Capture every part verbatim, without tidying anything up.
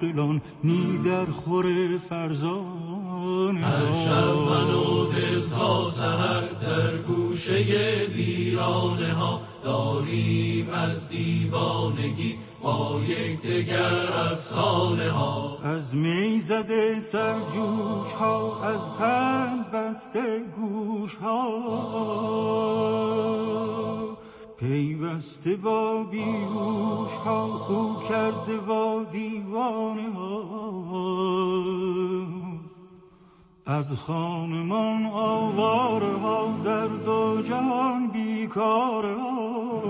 عاقلان نی در خور فرزانه ها. هر شب من و دل تا سحر در گوشه ویرانه ها داریم از دیوانگی با یک دگر افسانه ها. از می زده سرجوش ها، از پند بسته گوش ها، پیوسته با بیهوش ها، خو کرده با دیوانه ها. از خانمان آواره ها، در دو جهان بیکاره ها،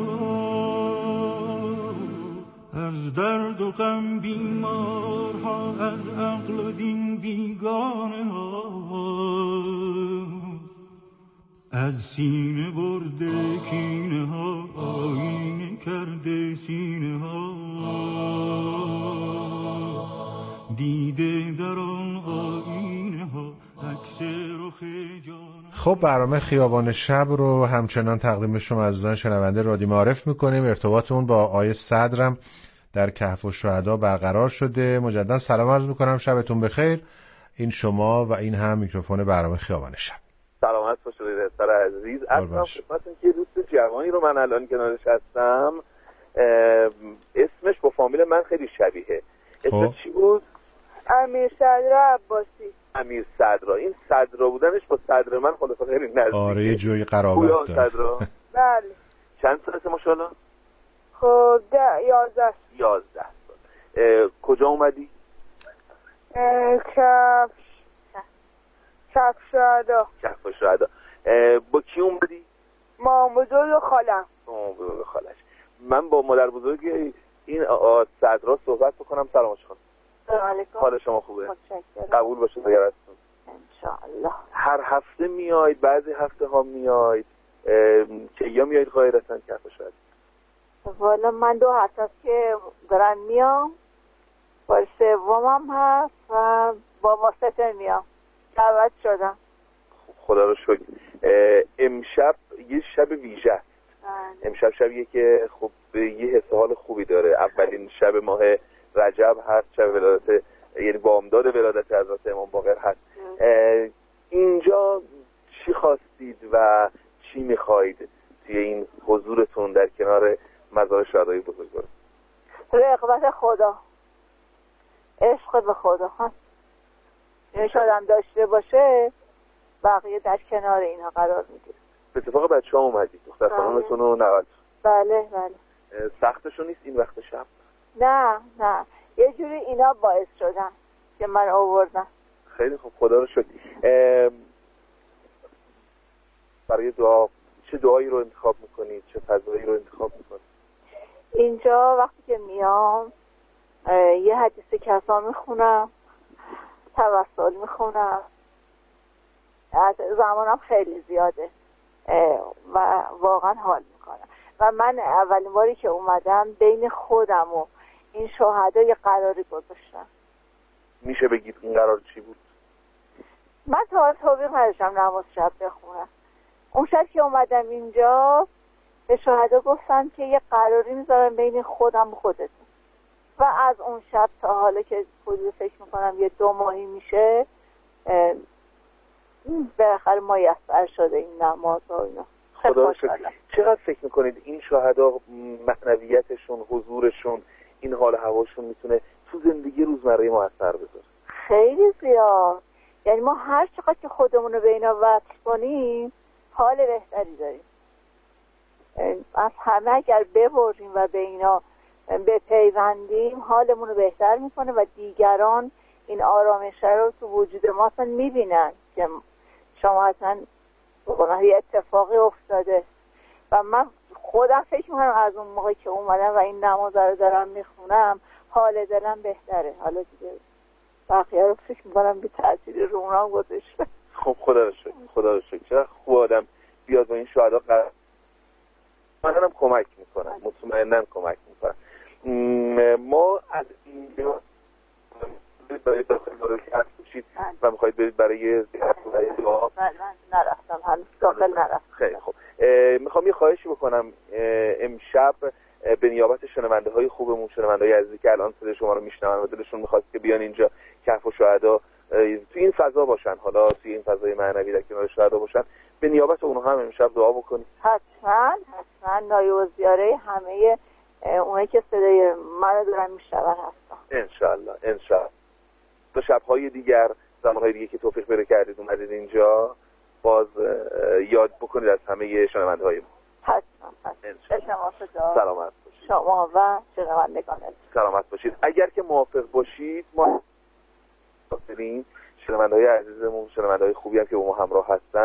از درد و غم بیمار ها، از عقل و دین بیگانه ها. از سینه برده کینه ها، آینه کرده سینه ها، دیده در آن آینه ها عکس رخ جان. خب برنامه خیابان شب رو همچنان تقدیم شما عزیزان شنونده رادیو معارف میکنیم. ارتباطمون با آقای صدرم در کهف الشهدا برقرار شده. مجددا سلام عرض میکنم، شبتون بخیر. این شما و این هم میکروفون برنامه خیابان شب. سلامت باشید دختر عزیز. اصلا خدمتتون که دوست جوانی رو من الان کنارش هستم، اسمش با فامیل من خیلی شبیه. اسمش چی بود؟ امیر صدرا عباسی. امیر صدرا. این صدرا بودنش با صدر من خلاصه خیلی نزدیکه. آره یه جوی قرابت داره. صدرا؟ بله. چند سالته ماشاءالله؟ خب ده یازده. یازده سال. کجا اومدی؟ کف کف شهدا. کف شهدا. با کی اومدی؟ مام بزرگ و خالم. مام بزرگ و خالش. من با مادر بزرگ این صدرا صحبت بکنم. سلامش خانم. سلام علیکم. حال شما خوبه؟ متشکرم. قبول باشه دیگرتون. انشاءالله. هر هفته میاید، بعضی هفته ها میاید. که یا میاید قاعدتاً کف شهدا؟ والا من دو هفته است که دارم میام. بار سومم هست و با واسطه میام. دعوت شدم. خدا رو شکر. امشب یه شب ویژه است. امشب شبیه که خب یه حس حال خوبی داره. اولین شب ماه رجب هست، شب ولادت یعنی بامداد ولادت حضرت امام باقر هست. اینجا چی خواستید و چی میخواید توی این حضورتون در کنار مزار شهدای بزرگوار؟ رغبت خدا، عشق به خدا هست. یعنی شادم داشته باشه بقیه در کنار اینها قرار میگیره. به اتفاق بچه ها اومدید دختر خانمتون و نوه‌تون؟ بله بله. سختشون نیست این وقت شب؟ نه نه، یه جوری اینا باعث شدن که من آوردم. خیلی خوب، خدا رو شکر. برای دعا چه دعایی رو انتخاب میکنید؟ چه فضایی رو انتخاب میکنید؟ اینجا وقتی که میام یه حدیث کسا میخونم، توسل میخونم. زمانم خیلی زیاده و واقعا حال میکنم. و من اولین باری که اومدم بین خودم و این شهدا یه قراری گذاشتم. میشه بگید این قرار چی بود؟ من تا توفیق نداشتم نماز شب بخونم. اون شب که اومدم اینجا به شهدا گفتم که یه قراری میذارم بین خودم و خودتون. و از اون شب تا حالا که حدود فکر میکنم یه دو ماهی میشه بالاخره میسر شده این نماز و اینا. خدا شکر. چقدر فکر میکنید این شهدا معنویتشون، حضورشون، این حال هواشون میتونه تو زندگی روزمره ما اثر بذاره؟ خیلی زیاد. یعنی ما هر چقدر که خودمون رو به اینا وقت کنیم حال بهتری داریم. از همه اگر ببریم و به اینا بپیوندیم حالمون رو بهتر میکنه و دیگران این آرامش رو تو وجود ما اصلا میبینن که شما اصلا یه اتفاقی افتاده. و من خودم فکر میکنم از اون موقع که اومدم و این نماز رو دارم میخونم حال دلم بهتره. حالا دیگه بقیه رو فکر میکنم بی تأثیر رو اونا گذاشته. خب خدا رو شکر، خدا رو شکر. چرا خوب آدم بیاد با این شهدا قرار منم کمک میکنم، مطمئناً کمک میکنم. ما از اینجا برای داخل دارالکهف بشید و میخواید برید برای زیارت برای دعا؟ من نرفتم هنوز داخل نرفتم. خیلی خوب. میخوام یه خواهشی بکنم. امشب به نیابت شنونده های خوبمون، شنونده های عزیزی که الان صدای شما رو میشنون و دلشون میخواد که بیان اینجا کهف الشهدا تو این فضا باشن، حالا توی این فضای معنوی در کنار شهدا باشن، به نیابت اونها هم امشب دعا بکنید. حتما حتما نایب الزیاره همه اونایی که صدای من دارن میشنون هستن ان شاء الله. ان شاء الله تا شب‌های دیگر، زمان‌های دیگه که توفیق پیدا کردید اومدید اینجا، باز یاد بکنید از همه شنونده‌های ما. حتما حتما. سلامت باشید شما و شنوندگانتون. سلامت باشید. اگر که موافق باشید ما داریم شنونده‌های عزیزمون، شنونده‌های خوبی هم که با ما همراه هستن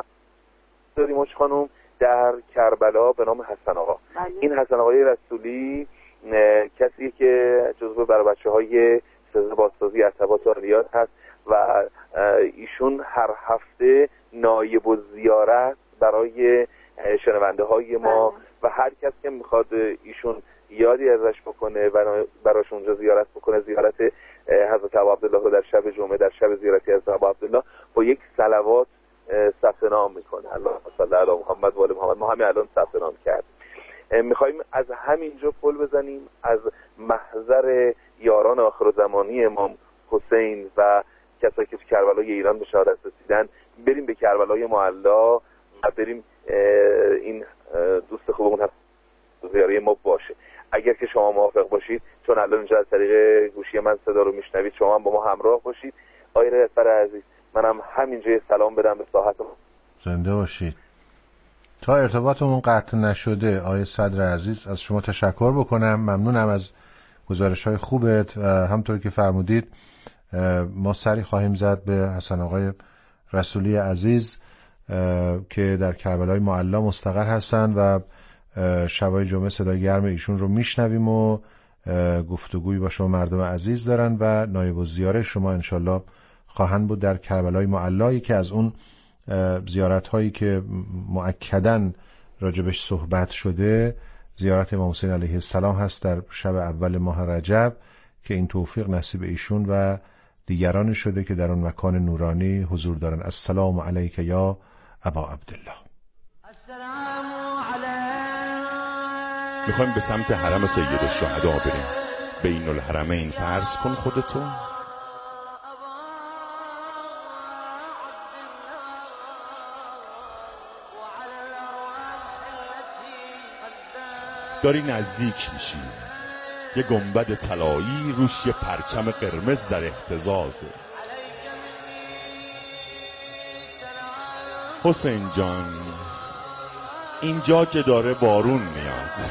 داریم ماش خانم در کربلا به نام حسن آقا. بله. این حسن آقای رسولی کسیه که جزو بر بچه‌های سزا بازسازی ارتباط عالیات هست و ایشون هر هفته نایب الزیارت برای شنونده های ما و هر کس که میخواد ایشون یادی ازش بکنه و براش اونجا زیارت بکنه، زیارت حضرت ابا عبدالله رو در شب جمعه، در شب زیارتی حضرت ابا عبدالله با یک صلوات ثبت نام میکنه. اللهم صل علی محمد و آل محمد. ما همین الان ثبت نام کردیم. میخوایم از همینجا پل بزنیم از محضر یاران آخرالزمانی امام حسین و کسایی که تو کربلای ایران به شهادت رسیدن بریم به کربلای معلا و بریم این دوست خوبمون هست زیاره ما باشه. اگر که شما موافق باشید، چون الان اینجا از طریق گوشی من صدا رو میشنوید، شما هم با ما همراه باشید. آقای رهبر عزیز، منم همینجا سلام بدم به ساحت ما. زنده باشید. تا ارتباطمون قطع نشده آقای صدر عزیز از شما تشکر بکنم. ممنونم از گزارش‌های خوبت. همطور که فرمودید ما سری خواهیم زد به حسن آقای رسولی عزیز که در کربلای معلا مستقر هستن و شبای جمعه صدای گرم ایشون رو میشنویم و گفتگویی با شما مردم عزیز دارن و نایب الزیاره شما انشالله خواهند بود در کربلای معلا که از اون زیارت هایی که مؤکداً راجبش صحبت شده زیارت امام حسین علیه السلام هست در شب اول ماه رجب که این توفیق نصیب ایشون و دیگران شده که در اون مکان نورانی حضور دارن. السلام علیک یا ابا عبدالله. میخوایم به سمت حرم سید الشهدا بریم. بین الحرمین فرض کن خودتو. داری نزدیک میشی. یه گنبد طلایی روش یه پرچم قرمز در اهتزازه. حسین جان اینجا که داره بارون میاد.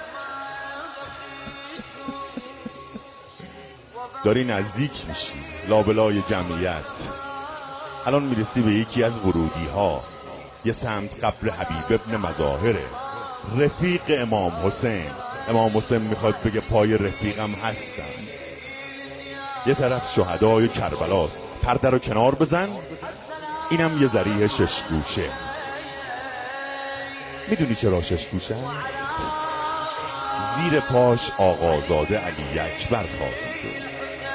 داری نزدیک میشی لابلای جمعیت. الان میرسی به یکی از ورودی ها. یه سمت قبر حبیب ابن مظاهره، رفیق امام حسین. امام حسین میخواد بگه پای رفیقم هستم. یه طرف شهدای کربلاست. پرده رو کنار بزن. اینم یه ذریح شش گوشه. میدونی چرا شش گوشه است؟ زیر پاش آقازاده علی اکبر خوابیده.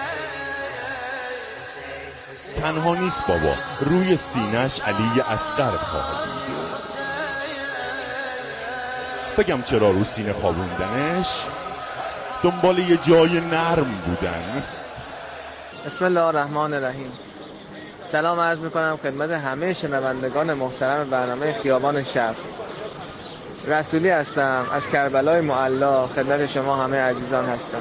تنها نیست بابا، روی سینه‌اش علی اصغر خوابیده. بگم چرا رو سینه خوابوندنش؟ دنبال یه جای نرم بودن. بسم الله الرحمن الرحیم. سلام عرض میکنم خدمت همه شنوندگان محترم برنامه خیابان شب. رسولی هستم از کربلای معلا. خدمت شما همه عزیزان هستم.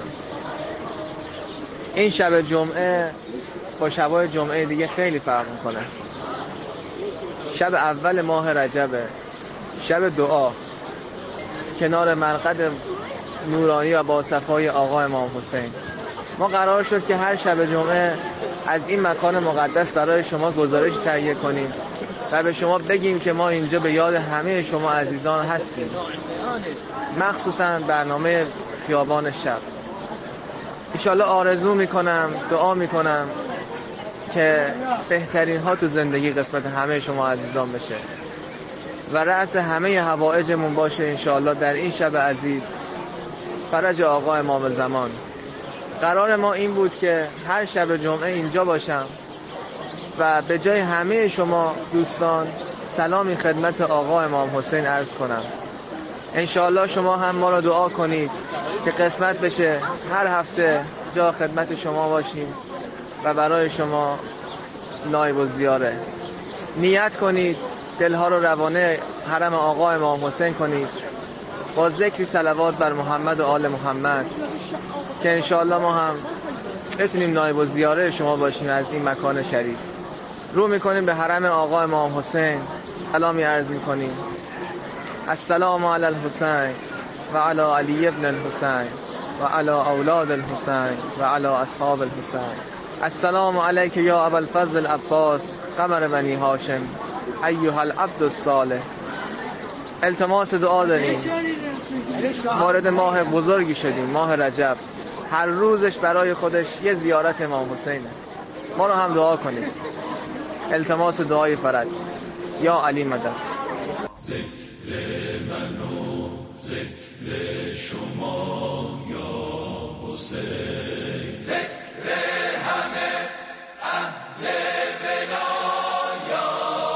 این شب جمعه با شبای جمعه دیگه خیلی فرق میکنه. شب اول ماه رجبه، شب دعا کنار مرقد نورانی و با صفای آقا امام حسین. ما قرار شد که هر شب جمعه از این مکان مقدس برای شما گزارش تهیه کنیم و به شما بگیم که ما اینجا به یاد همه شما عزیزان هستیم، مخصوصا برنامه خیابان شب. انشالله آرزو میکنم، دعا میکنم که بهترین ها تو زندگی قسمت همه شما عزیزان بشه و رأس همه حوائجمون باشه انشالله در این شب عزیز، فرج آقا امام زمان. قرار ما این بود که هر شب جمعه اینجا باشم و به جای همه شما دوستان سلامی خدمت آقا امام حسین عرض کنم. انشاءالله شما هم ما را دعا کنید که قسمت بشه هر هفته جا خدمت شما باشیم و برای شما نایب الزیاره. نیت کنید، دلها رو روانه حرم آقا امام حسین کنید با ذکر صلوات بر محمد و آل محمد که انشاءالله ما هم بتونیم نایب الزیاره شما باشیم از این مکان شریف. رو میکنیم به حرم آقا امام حسین، سلامی عرض میکنیم: السلام علی الحسین و علی علی ابن الحسین و علی اولاد الحسین و علی اصحاب الحسین. السلام علیک یا ابا الفضل عباس قمر بنی هاشم ایها العبد الصالح. التماس دعا داریم، وارد ماه بزرگی شدیم، ماه رجب. هر روزش برای خودش یه زیارت امام حسینه. ما رو هم دعا کنید. التماس دعای فرج. یا علی مدد. ذکر من و ذکر شما یا حسین، ذکر همه اهل بلا یا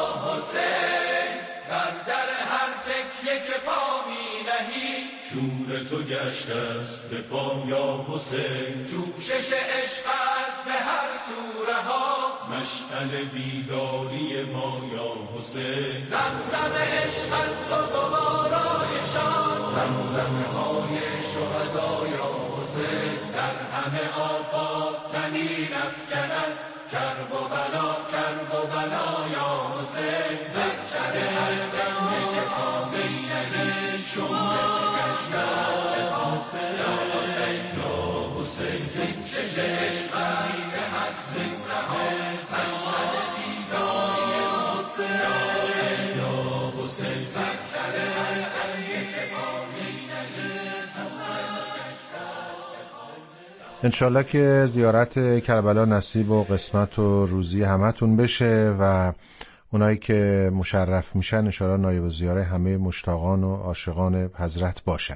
حسین. بر در هر تکیه که پا می نهی شور تو گشته است به پا یا حسین. جوشش عشق است هر سوره ها مشعل بیداری ما یا حسین. زمزم عشق است و گوارایشان زمزمه های شهدا یا حسین. در همه آفاق طنین افکند کرب و بلا کرب و بلا یا حسین. ذکر هر دمی که پاسی نهی شور گشته است به پاس یا حسین یا حسین. زکشش عشق است هر سوره ها مشعل بیداری حسین یا حسین. ذکر هر دمی که پاسی نهی شور گشته است به پاس. انشالله که زیارت کربلا نصیب و قسمت و روزی همتون بشه و اونایی که مشرف میشن انشالله نایب الزیاره همه مشتاقان و عاشقان حضرت باشن.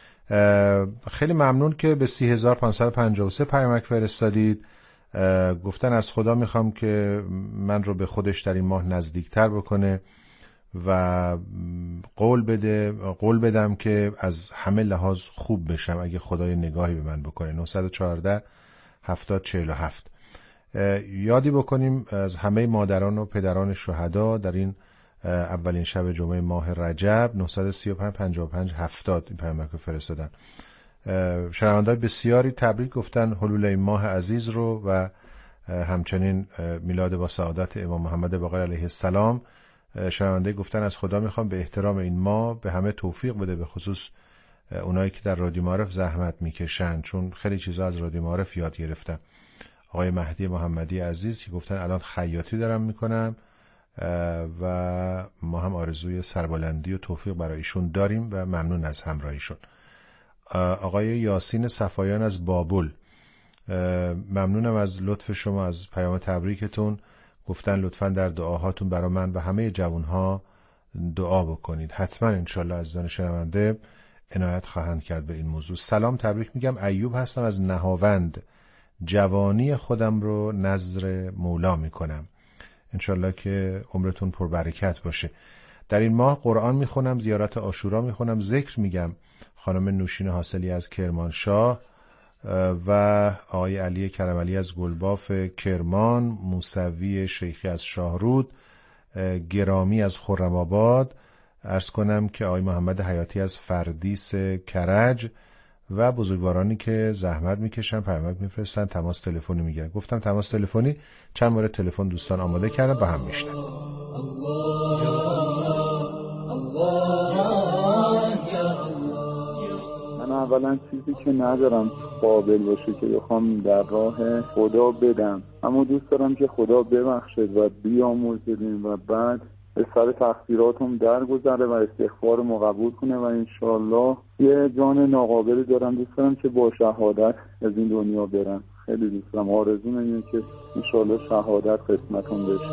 خیلی ممنون که به سی هزار و پانصد و پنجاه و سه پیامک فرستادید. گفتن از خدا میخوام که من رو به خودش در این ماه نزدیکتر بکنه و قول بده قول بدم که از همه لحاظ خوب بشم اگه خدای نگاهی به من بکنه. نه یک چهار هفتاد چهل و هفت. یادی بکنیم از همه مادران و پدران شهدا در این اولین شب جمعه ماه رجب. نه سه پنج پنجاه و پنج هفتاد این پیامک رو فرستادن. شنونده‌های بسیاری تبریک گفتن حلول این ماه عزیز رو و همچنین میلاد با سعادت امام محمد باقر علیه السلام. شنونده گفتن از خدا میخوام به احترام این ماه به همه توفیق بده، به خصوص اونایی که در رادیو معارف زحمت میکشن، چون خیلی چیزا از رادیو معارف یاد گرفتم. آقای مهدی محمدی عزیز که گفتن الان خیاطی دارم میکنم و ما هم آرزوی سربلندی و توفیق برای ایشون داریم و ممنون از همراهیشون. آقای یاسین صفایان از بابل، ممنونم از لطف شما، از پیام تبریکتون. گفتن لطفاً در دعاهاتون برای من و همه جوانها دعا بکنید. حتما انشالله عزیزان شنونده عنایت خواهند کرد به این موضوع. سلام تبریک میگم. ایوب هستم از نهاوند. جوانی خودم رو نذر مولا میکنم. انشالله که عمرتون پربرکت باشه. در این ماه قرآن میخونم، زیارت عاشورا میخونم، ذکر میگم. خانم نوشین حاصلی از کرمانشاه و آقای علی کرملی از گلباف کرمان، موسوی شیخی از شاهرود، گرامی از خرم‌آباد. عرض کنم که آقای محمد حیاتی از فردیس کرج و بزرگوارانی که زحمت میکشن پیامک میفرستن، تماس تلفنی میگیرن. گفتم تماس تلفنی، چند مورد تلفن دوستان آماده کردن با هم میشنن. من اولا چیزی که ندارم قابل باشه که بخوام در راه خدا بدم، اما دوست دارم که خدا ببخشد و بیامرزدیم و بعد به سر تقصیراتم درگذره و استغفارمو قبول کنه و انشالله یه جان ناقابلی دارم، دوست دارم که با شهادت از این دنیا برم. خیلی دوست دارم، آرزوم اینه که انشالله شهادت قسمتم بشه.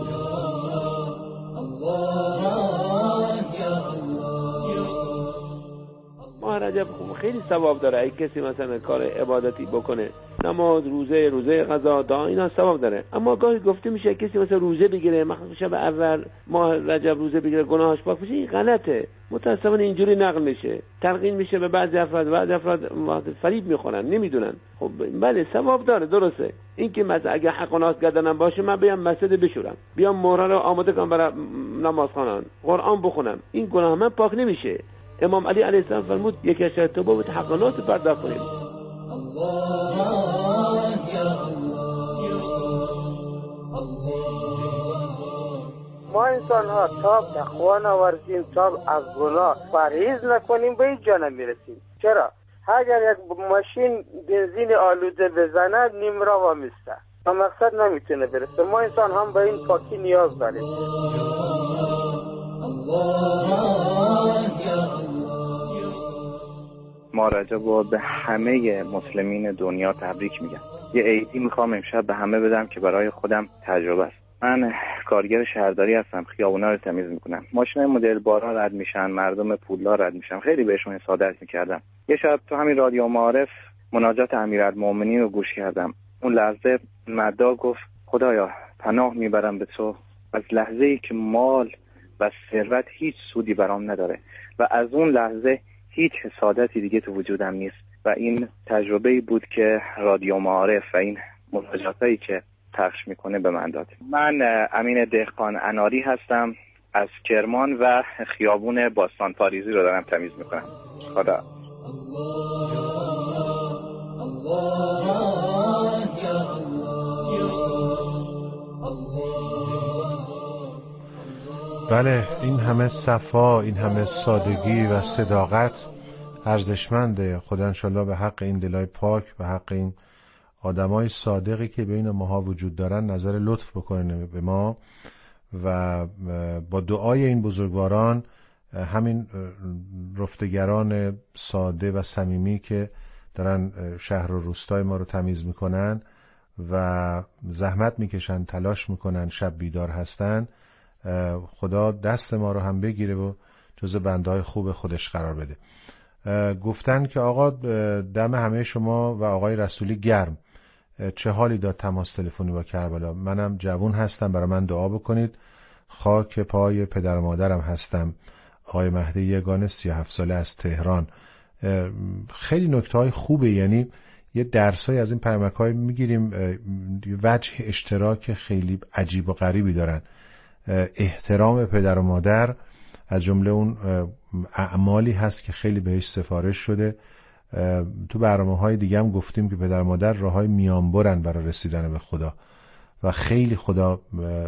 ماه رجب خیلی ثواب داره. اگه کسی مثلا کار عبادتی بکنه نماز، روزه، روزه قضا، دعا، اینا ثواب داره. اما گاهی گفته میشه کسی مثلا روزه بگیره، مثلا شب اول ماه رجب روزه بگیره گناهش پاک بشه، این غلطه. متأسفانه اینجوری نقل میشه، تلقین میشه به بعضی افراد، بعضی افراد فریب میخورن، نمیدونن. خب بله ثواب داره، درسته. این که مثلا اگه حق و ناس گردنم باشه من بیام مسجد بشورم، بیام مهره رو آماده کنم برای نماز خوانان، قرآن بخونم، این گناه من پاک نمیشه. امام علی علیه السلام فرمود یک از توبه و حق و ناس پرداخت کنیم. ما انسان ها تا تقوا نورزیم، تا از گناه پرهیز نکنیم به اینجا نمیرسیم. چرا؟ اگر یک ماشین بنزین آلوده بزند نیم راه وامیسته و مقصد نمیتونه برسه. ما انسان هم به این پاکی نیاز داریم. ما رجب به همه مسلمین دنیا تبریک میگم. یه عیدی میخوام امشب به همه بدم که برای خودم تجربه است. من کارگر شهرداری هستم، خیابونا رو تمیز میکنم، ماشینای مدل بارا رد میشن، مردم پولدار رد میشن، خیلی بهشون حسادت میکردم. یه شب تو همین رادیو معارف مناجات امیرالمومنین رو گوش کردم. اون لحظه مدعا گفت خدایا پناه میبرم به تو از لحظه‌ای که مال و ثروت هیچ سودی برام نداره و از اون لحظه هیچ حسادتی دیگه تو وجودم نیست. و این تجربه‌ای بود که رادیو معارف و این مناجاتی که پخش میکنه به من داد. من امین دهقان اناری هستم، از کرمان و خیابون باستان پاریزی رو دارم تمیز میکنم. خدا بله، این همه صفا، این همه سادگی و صداقت ارزشمنده. خدا انشالله به حق این دلای پاک، به حق این آدمای صادقی که بین ماها وجود دارن نظر لطف بکنه به ما و با دعای این بزرگواران همین رفتگران ساده و صمیمی که دارن شهر و روستای ما رو تمیز میکنن و زحمت میکشن، تلاش میکنن، شب بیدار هستن، خدا دست ما رو هم بگیره و جز بنده‌های خوب خودش قرار بده. گفتن که آقا دم همه شما و آقای رسولی گرم. چه حالی داد تماس تلفنی با کربلا؟ منم جوون هستم، برای من دعا بکنید. خاک پای پدر و مادرم هستم. آقای مهدی یگانه سی و هفت ساله از تهران. خیلی نکته‌های خوبه، یعنی یه درسای از این پیامک‌های میگیریم، وجه اشتراک خیلی عجیب و غریبی دارن. احترام پدر و مادر از جمله اون اعمالی هست که خیلی بهش سفارش شده. تو برنامه‌های دیگه هم گفتیم که پدر و مادر راههای میانبرن برای رسیدن به خدا و خیلی خدا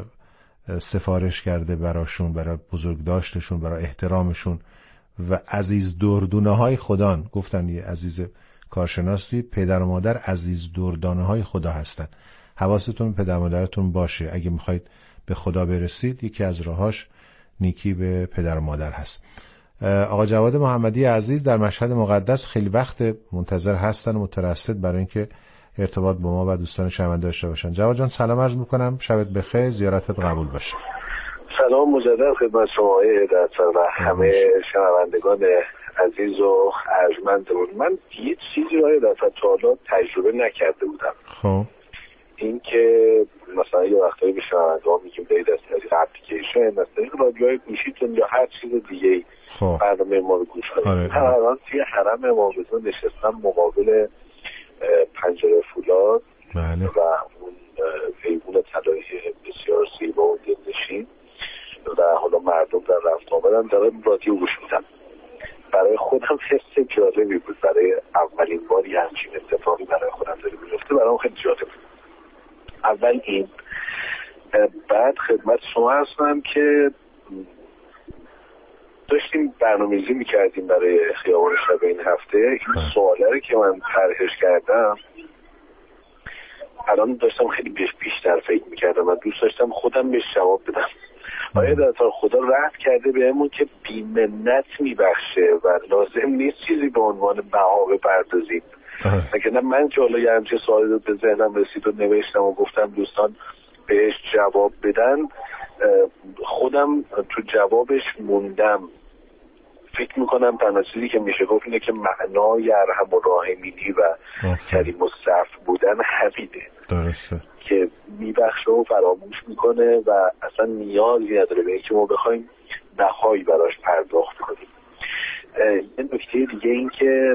سفارش کرده براشون، برای بزرگداشتشون، برای احترامشون و عزیز دردونه های خدان. گفتن یه عزیز کارشناسی، پدر و مادر عزیز دردانه های خدا هستن. حواستون پدر و مادرتون باشه. اگه میخواید به خدا برسید یکی از راهاش نیکی به پدر و مادر هست. آقا جواد محمدی عزیز در مشهد مقدس خیلی وقت منتظر هستن و مترصد برای اینکه ارتباط با ما و دوستان شنونده داشته باشن. جواد جان سلام عرض میکنم، شبت بخیر، زیارتت قبول باشه. سلام مجدد خدمت شما هدایت و همه شنوندگان عزیز و ارجمندمون. من یه چیزی رو هدایت تا حالا تجربه نکرده بودم. خب این که مثلا یه وقتایی به شنونده ها میگیم برید از طریق اپلیکیشن، از طریق رادیوهای گوشیتون یا هر چیز دیگه برنامه ما رو گوش کنید. من الان توی حرم امام رضا نشستم مقابل پنجره فولاد بله. و اون ایوون طلایی بسیار زیبا و دلنشین و حالا مردم در رفت آمدن دارم رادیو گوش میدم. برای خودم حس جالبی بود، برای اولین باری همچین اتفاقی برای خودم داره میفته، برام خیلی جالب بود. اول این، بعد خدمت شما هستم که داشتیم برنامه‌ریزی میکردیم برای خیابان شب این هفته. این سواله که من طرحش کردم الان داشتم خیلی بیشتر فکر میکردم و دوست داشتم خودم بهش جواب بدم. آیا در خدا رحم کرده بهمون که بی‌منت میبخشه و لازم نیست چیزی به عنوان بها بپردازیم. اگر من که حالا یه همچه سوالی رو به ذهنم رسید و نوشتم و گفتم دوستان بهش جواب بدن، خودم تو جوابش موندم. فکر میکنم تنها چیزی که میشه گفت اینه که معنای ارحم و راحمینی و کریم و صفو بودن همینه. درسته که میبخشه و فراموش میکنه و اصلا نیازی نداره به اینکه ما بخوایم بهایی براش پرداخت کنیم. یه نکته دیگه این که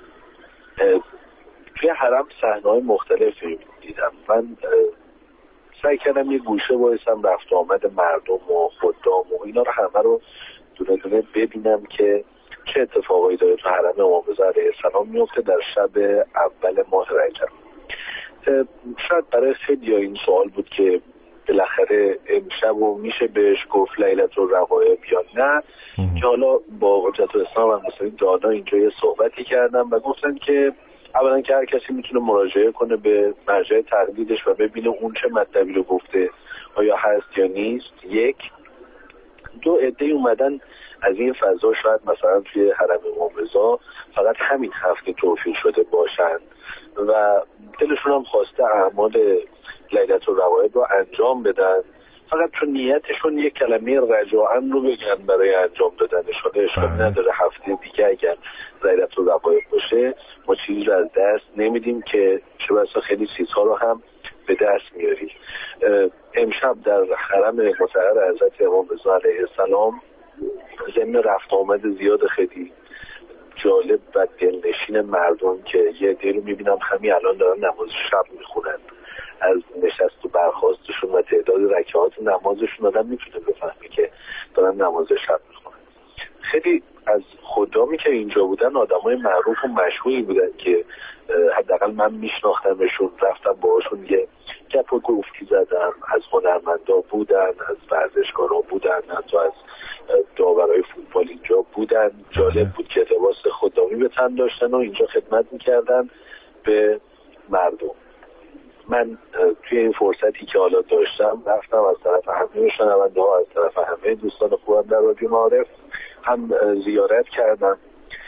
توی حرم صحنه‌های مختلفی دیدم. من سعی کردم یه گوشه بایستم رفت آمد مردم و خدام و اینا رو همه رو دونه دونه ببینم که چه اتفاقایی داره تو حرم امام رضا علیه السلام میفته در شب اول ماه رجب. شاید برای خیلی این سوال بود که بالاخره امشب و میشه بهش گفت لیلة الرغائب یا نه، که حالا با حجت الاسلام و مسلمین دانا اینجا یه صحبتی کردم و گفتن که اولا که هر کسی میتونه مراجعه کنه به مرجع تقلیدش و ببینه اون چه مطلبی رو گفته آیا هست یا نیست. یک دو عده‌ای اومدن از این فضا شاید مثلا توی حرم امام رضا فقط همین هفته توفیق شده باشن و دلشون هم خواسته اعمال لیلة الرغائب رو انجام بدن، فقط چون نیتشون یک کلمه رجاءً رو بگن برای انجام دادنشون. اشکال نداره هفته دیگه اگر لیلة الرغائب باشه ما چیزی رو از دست نمیدیم که چه بسا خیلی چیزها رو هم به دست میاریم. امشب در حرم مطهر حضرت امام رضا علیه السلام ضمن رفت آمد زیاد خیلی جالب و دلنشین مردم که یه عده رو میبینم همین الان دارن نماز شب میخونن، از نشست و برخاستشون و تعداد رکعات نمازشون آدم میتونه بفهمه که دارن نماز شب میخونن. خیلی از خدامی که اینجا بودن آدمای معروف و مشهوری بودن که حداقل من میشناختمشون، رفتم باهاشون یه گپ و گفتی زدم. از هنرمندا بودن، از ورزشکارا بودن، حتی از داورای فوتبال اینجا بودن. جالب بود که لباس خدامی به تن داشتن و اینجا خدمت میکردن به مردم. من توی این فرصتی که حالا داشتم رفتم از طرف همه شنونده ها، از طرف همه دوستان خوبم در رادیو معارف هم زیارت کردم،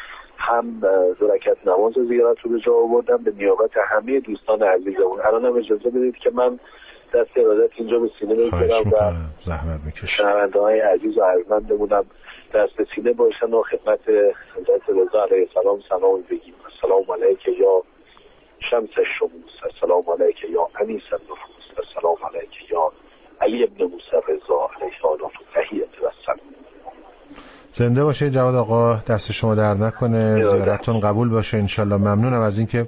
هم دو رکعت نماز زیارت رو به جا آوردم به نیابت همه دوستان عزیزمون. الان هم اجازه بدید که من دست ارادت اینجا به سینه بگیرم و زحمت میکشم شنونده های عزیز و ارجمندمونم دست به سینه باشن و خدمت حضرت رضا علیه السلام سلام بگیم. السلام علیک یا شمس الشموس، السلام علیک یا انیس النفوس، السلام علیک یا علی ابن موسی رضا علیه آلاف تحیت و سلام. زنده باشه جواد آقا، دست شما در نکنه، زیارتتون قبول باشه انشالله. ممنونم از اینکه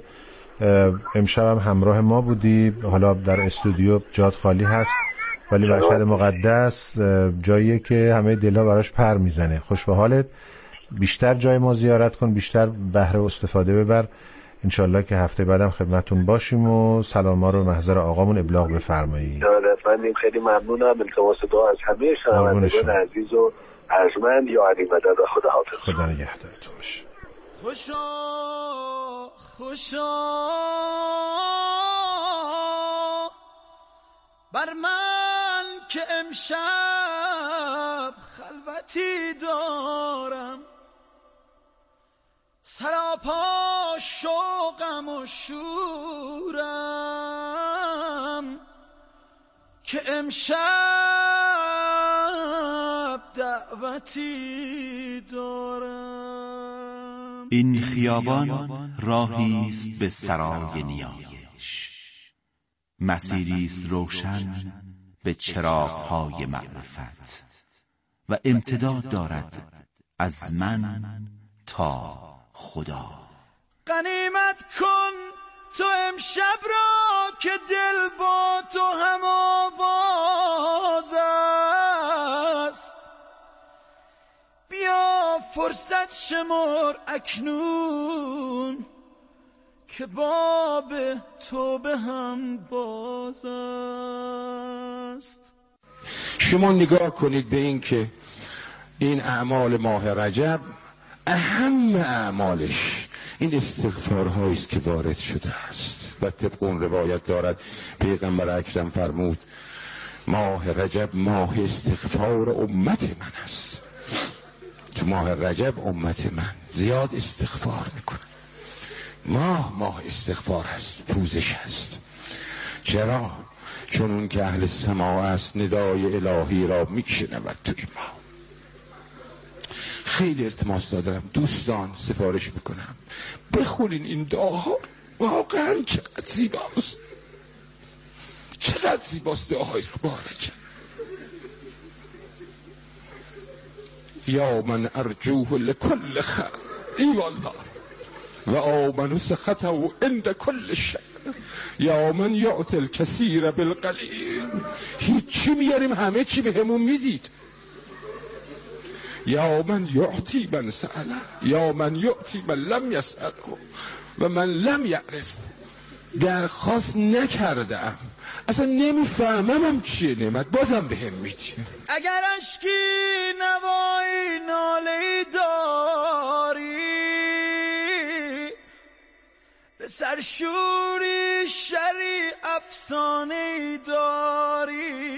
امشب هم همراه ما بودی. حالا در استودیو جات خالی هست ولی مشهد مقدس جاییه که همه دلها براش پر میزنه. خوش به حالت، بیشتر جای ما زیارت کن، بیشتر بهره و استفاده ببر انشالله که هفته بعدم خدمتون باشیم و سلاما رو محضر آقامون ابلاغ بفرمایید. من خیلی ممنونم. التماس دعا از همه شنوندگان عزیز و ارجمند یا علی مدد و خدا حافظ. خدا نگهدارتون باشه. خوشا خوشا بر من که امشب خلوتی دارم، سراپا شوقم و شورم که امشب دعوتی دارم. این خیابان راهی است به سرای نیایش، مسیری است روشن به چراغ‌های معرفت و امتداد دارد از من تا خدا. غنیمت کن تو امشب را که دل با تو هم آواز است، بیا فرصت شمر اکنون که باب تو به هم باز است. شما نگاه کنید به این که این اعمال ماه رجب اهم اعمالش این استغفارهایی است که وارد شده است و طبق اون روایت دارد پیغمبر اکرم فرمود ماه رجب ماه استغفار امت من است. تو ماه رجب امت من زیاد استغفار میکنه. ماه ماه استغفار است، پوزش است. چرا؟ چون اون که اهل سماع است ندای الهی را میشنود تو این ماه. خیلی التماس دارم دوستان سفارش میکنم بخونین این دعاها، واقعا چقدر زیباست، چقدر زیباست دعاهای رو بارک. یا من ارجوه لکل خیر ای والله و آمن سخطه عند کل شر، یا من یعطی الکثیر بالقلیل. هیچی میاریم همه چی به همون میدید. یا من یعطی من سأله، یا من یعطی من لم یسأله و من لم یعرف. درخواست نکردم، اصلا نمیفهمم چیه نعمت، بازم به هم میدی. اگر اشکی نوایی ناله داری، به سرشوری شری افسانه داری،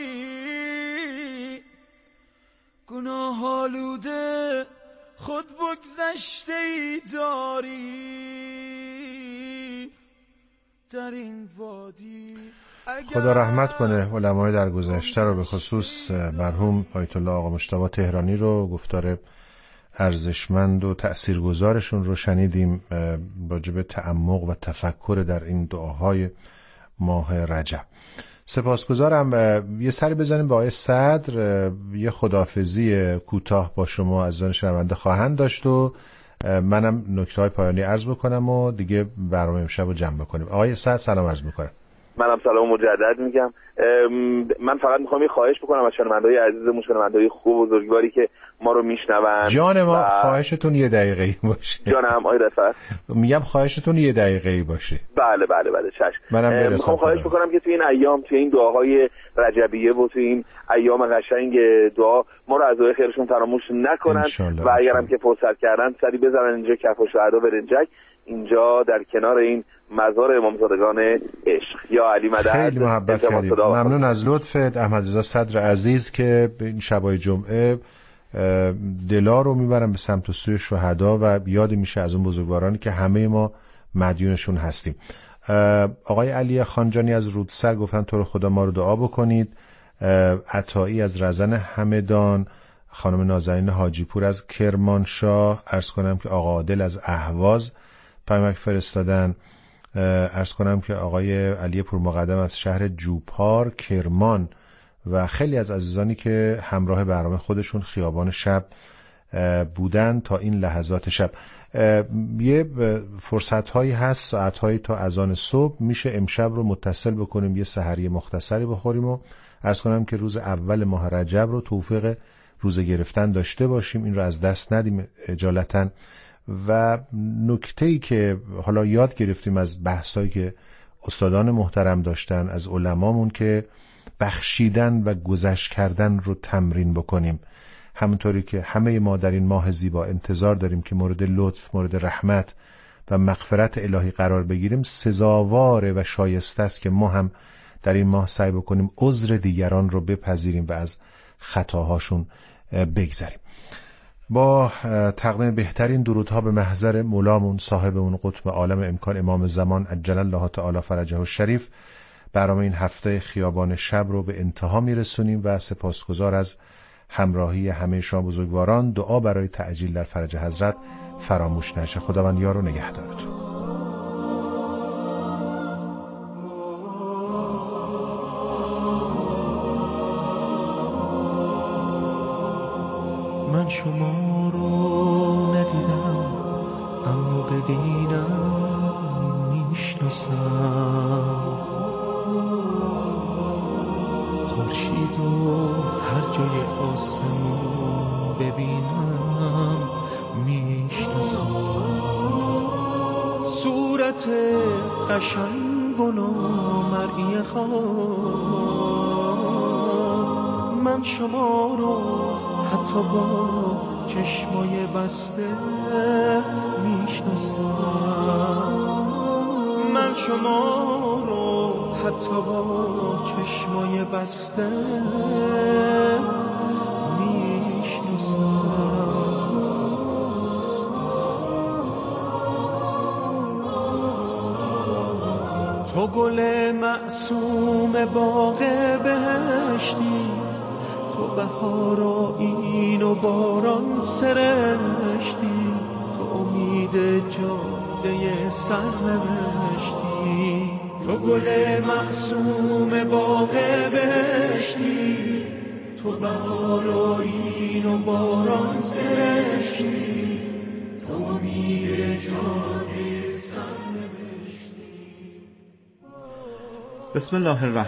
گناه آلوده خود بگذشته ای داری در این وادی. خدا رحمت کنه علمای در گذشته رو، به خصوص مرحوم آیت الله آقا مجتبی تهرانی رو. گفتار ارزشمند و تأثیرگذارشون رو شنیدیم راجع به تعمق و تفکر در این دعاهای ماه رجب. سپاسگزارم. یه سری بزنیم به آقای صدر، یه خداحافظی کوتاه با شما از آن شنونده خواهند داشت و منم نکته‌های پایانی عرض بکنم و دیگه برنامه امشب رو جمع بکنیم. آقای صدر سلام عرض میکنم. منم سلام مجدد میگم. من فقط میخوام یه خواهش بکنم از شنونده‌های عزیزمون، شنونده‌های خوب و بزرگواری که ما رو میشنون. جان ما و... خواهشتون یه دقیقه‌ای باشه. جانم آقای رفعت. میگم خواهشتون یه دقیقه‌ای باشه. بله بله بله چشم. منم میخوام خواهش بکنم که تو این ایام، تو این دعاهای رجبیه و تو این ایام قشنگ دعا ما رو عزای خیرشون فراموش نکنن و اگرم که فرصت کردن سری بزنن اینجا کف و شهدا برنجک، اینجا در کنار این مزار امامزادگان عشق. یا علی مدد. خیلی محبت کردیم. ممنون از لطفت احمد رضا صدر عزیز که این شبای جمعه دلا رو میبرن به سمت و سوی شهدا و یاد میشه از اون بزرگوارانی که همه ما مدیونشون هستیم. آقای علی خانجانی از رودسر گفتن تو رو خدا ما رو دعا بکنید. عطایی از رزن همدان، خانم نازنین حاجی پور از کرمانشاه، عرض کنم که آقا عادل از اهواز پیامک فرستادن. عرض کنم که آقای علی پور مقدم از شهر جوپار کرمان و خیلی از عزیزانی که همراه برنامه خودشون خیابان شب بودن تا این لحظات شب. یه فرصت هایی هست، ساعت هایی تا اذان صبح میشه امشب رو متصل بکنیم یه سحری مختصری بخوریم و عرض کنم که روز اول ماه رجب رو توفیق روزه گرفتن داشته باشیم، این رو از دست ندیم اجالتا. و نکته‌ای که حالا یاد گرفتیم از بحثایی که استادان محترم داشتن، از علمامون، که بخشیدن و گذشت کردن رو تمرین بکنیم. همونطوری که همه ما در این ماه زیبا انتظار داریم که مورد لطف، مورد رحمت و مغفرت الهی قرار بگیریم، سزاواره و شایسته است که ما هم در این ماه سعی بکنیم عذر دیگران رو بپذیریم و از خطاهاشون بگذریم. با تقدیم بهترین درودها به محضر مولامون، صاحب اون قطب عالم امکان، امام زمان عجل الله تعالی فرجه الشریف، برنامه این هفته خیابان شب رو به انتها میرسونیم و سپاسگزار از همراهی همه شما بزرگواران. دعا برای تعجیل در فرج حضرت فراموش نشه. خداوند یار و نگهدارتون. من شما رو ندیدم اما ببینم میشناسم، خورشید و هر جای آسمون ببینم میشناسم، صورت قشنگ و مرئی خواب. من شما رو حتی با چشمای بسته میشناسم، من شما رو حتی با چشمای بسته میشناسم. تو گل معصوم باغ بهشتی، تو بهار آیین و باران سرشتی، تو امید جاده سرنوشتی، تو گل معصوم باغ بهشتی، تو بهار آیین و باران سرشتی، تو امید جاده سرنوشتی. بسم الله الرحمن